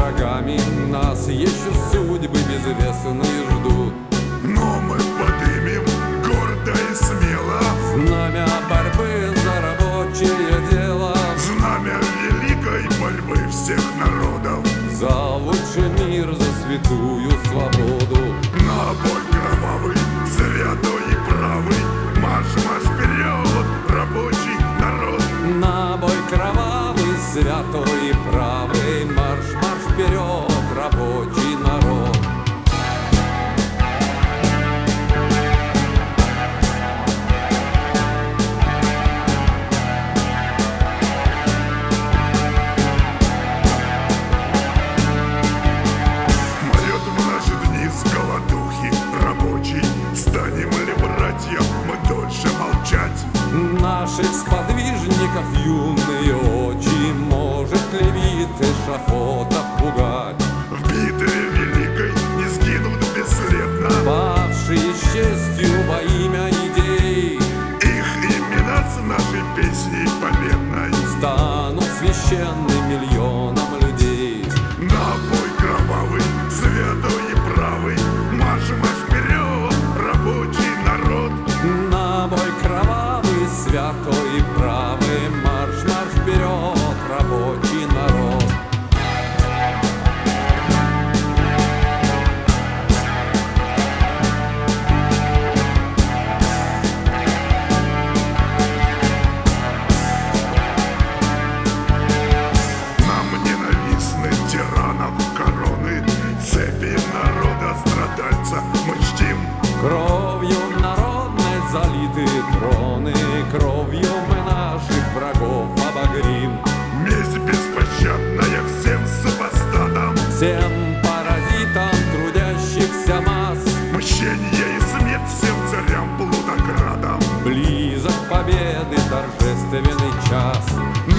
врагами нас еще судьбы безвестные ждут. Но мы подымем гордо и смело Знамя борьбы за рабочее дело, знамя великой борьбы всех народов, за лучший мир, за святую свободу. на бой кровавый, святой и правый, марш, марш вперед, рабочий народ. На бой кровавый, святой и правый, марш, марш вперед, рабочий народ. Молет в наши дни с голодухи рабочий. Станем ли, братья, мы дольше молчать? Наших сподвижников юные очи может ли вид эшафота пугать? В битве великой не сгинут бесследно Павшие с честью во имя идей их имена с нашей песней победной. станут священны миллионам людей. На бой кровавый, святой и правый, марш, марш вперед, рабочий народ. На бой кровавый, святой и правый, марш, марш вперед, рабочий народ. Нам ненавистны тиранов короны, цепи народа страдальца мы чтим. Кровью народной залиты троны, кровью мы наших врагов обогрим. Месть беспощадная всем супостатам, Всем паразитам трудящихся масс мщение и смерть всем царям плутократам. близок победы торжественный час.